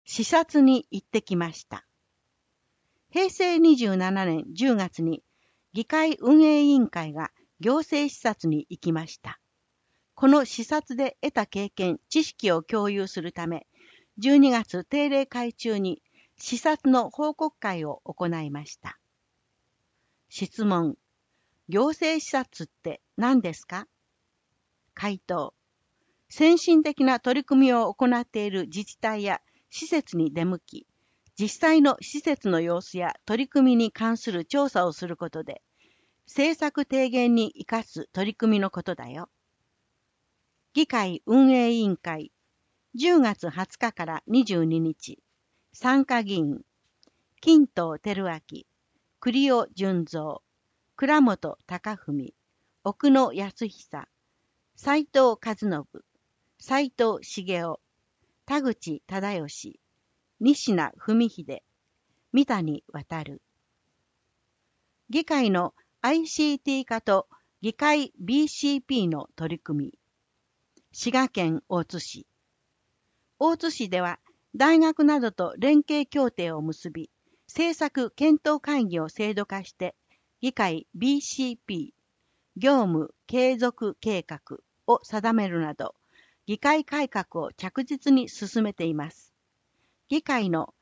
視察に行ってきました。平成27年10月に議会運営委員会が行政視察に行きました。この視察で得た経験、知識を共有するため、12月定例会中に視察の報告会を行いました。質問。行政視察って何ですか？回答。先進的な取り組みを行っている自治体や施設に出向き、実際の施設の様子や取り組みに関する調査をすることで、政策提言に生かす取り組みのことだよ。議会運営委員会、10月20日から22日、参加議員、金藤照明、栗尾純三、倉本隆文、奥野康久、斉藤和信、斉藤茂雄、田口忠義、西名文秀、三谷渉。議会の ICT 化と議会 BCP の取り組み。滋賀県大津市。大津市では大学などと連携協定を結び、政策検討会議を制度化して、議会 BCP、業務継続計画を定めるなど、議会改革を着実に進めています。議会の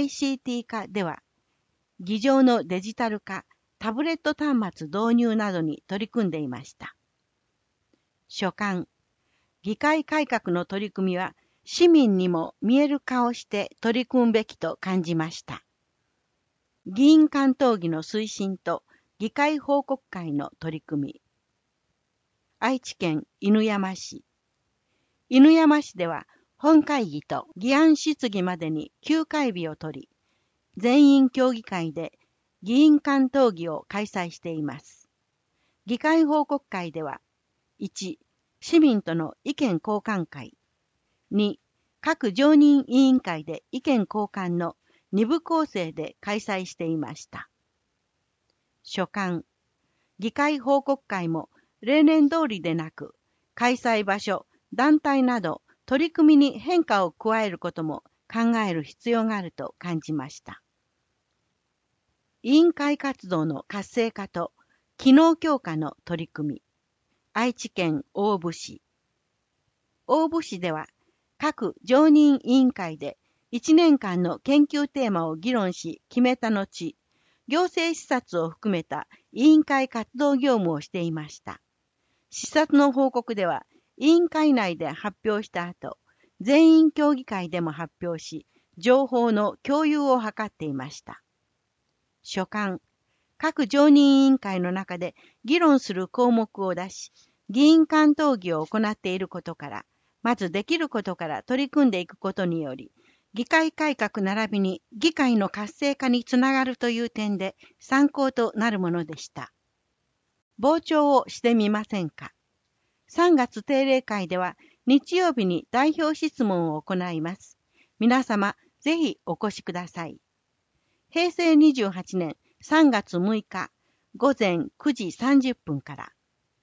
ICT 化では、議場のデジタル化、タブレット端末導入などに取り組んでいました。所感。議会改革の取り組みは、市民にも見える化をして取り組むべきと感じました。議員間討議の推進と議会報告会の取り組み。愛知県犬山市。犬山市では本会議と議案質疑までに休会日を取り、全員協議会で議員間討議を開催しています。議会報告会では、1、市民との意見交換会。2、各常任委員会で意見交換の2部構成で開催していました。所感。議会報告会も例年通りでなく、開催場所、団体など取り組みに変化を加えることも考える必要があると感じました。委員会活動の活性化と機能強化の取り組み。愛知県大府市。大府市では各常任委員会で1年間の研究テーマを議論し決めた後、行政視察を含めた委員会活動業務をしていました。視察の報告では、委員会内で発表した後、全員協議会でも発表し、情報の共有を図っていました。所感。各常任委員会の中で議論する項目を出し、議員間討議を行っていることから、まずできることから取り組んでいくことにより、議会改革並びに議会の活性化につながるという点で参考となるものでした。傍聴をしてみませんか。3月定例会では日曜日に代表質問を行います。皆様、ぜひお越しください。平成28年3月6日午前9時30分から。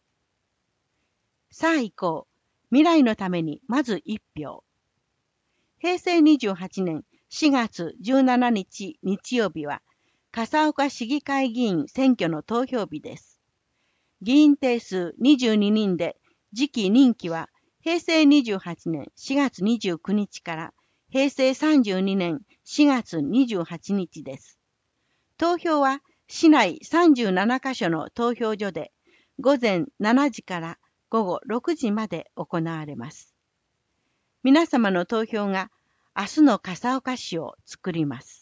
さあ行こう。未来のためにまず1票。平成28年4月17日日曜日は、笠岡市議会議員選挙の投票日です。議員定数22人で、次期任期は平成28年4月29日から平成32年4月28日です。投票は市内37カ所の投票所で、午前7時から午後6時まで行われます。皆様の投票が明日の笠岡市を作ります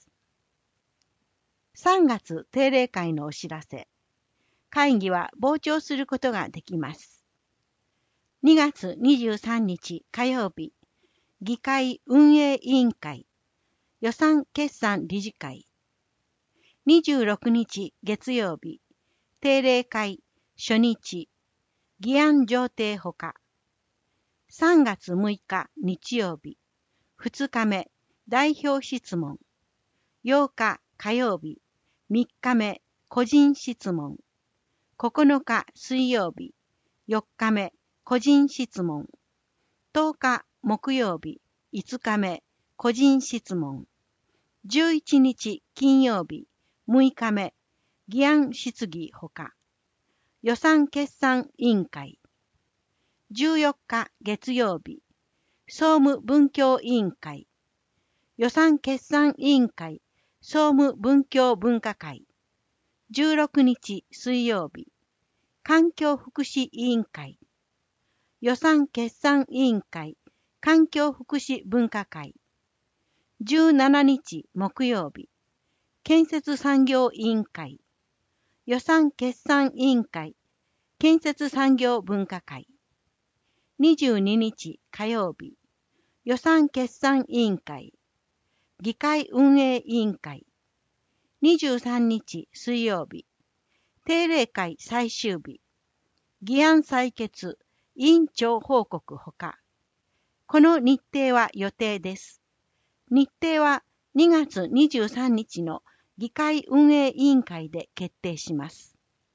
。3月定例会のお知らせ。会議は傍聴することができます。2月23日火曜日、議会運営委員会、予算決算理事会。26日月曜日、定例会初日、議案上呈ほか。3月6日日曜日、2日目、代表質問。8日火曜日、3日目、個人質問。9日水曜日、4日目、個人質問。10日木曜日、5日目、 個人質問。11日金曜日、6日目、議案質疑ほか。予算決算委員会。14日月曜日、総務文教委員会。予算決算委員会、総務文教分科会。16日水曜日、環境福祉委員会。予算決算委員会、環境福祉分科会。17日木曜日、建設産業委員会。予算決算委員会、建設産業分科会。22日火曜日、予算決算委員会。議会運営委員会。23日水曜日、定例会最終日。議案採決、委員長報告ほか。この日程は予定です。日程は2月23日の議会運営委員会で決定します。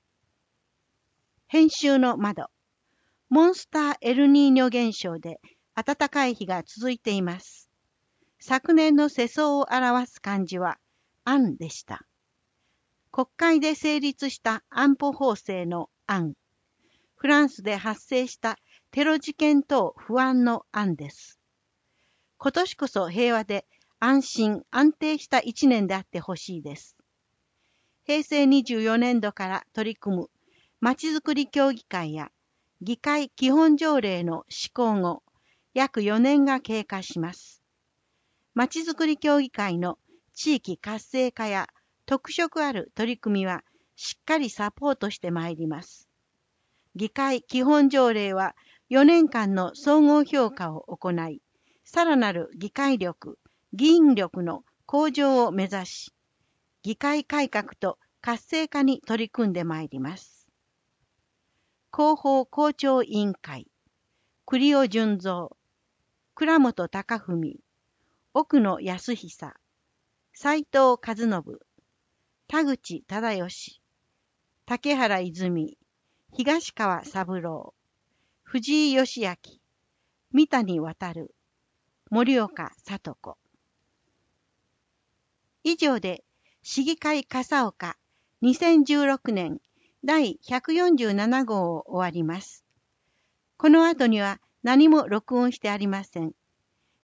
編集の窓。モンスターエルニーニョ現象で暖かい日が続いています。昨年の世相を表す漢字は案でした。国会で成立した安保法制の案。フランスで発生したテロ事件等不安の案です。今年こそ平和で安心安定した一年であってほしいです。平成24年度から取り組むまちづくり協議会や議会基本条例の施行後、約4年が経過します。まちづくり協議会の地域活性化や特色ある取り組みはしっかりサポートしてまいります。議会基本条例は4年間の総合評価を行い、さらなる議会力、議員力の向上を目指し、議会改革と活性化に取り組んでまいります。広報校長委員会、栗尾純三、倉本隆文、奥野康久、斉藤和信、田口忠義、竹原泉、東川三郎、藤井義明、三谷渡、森岡聡子。以上で市議会笠岡2016年第147号を終わります。この後には何も録音してありません。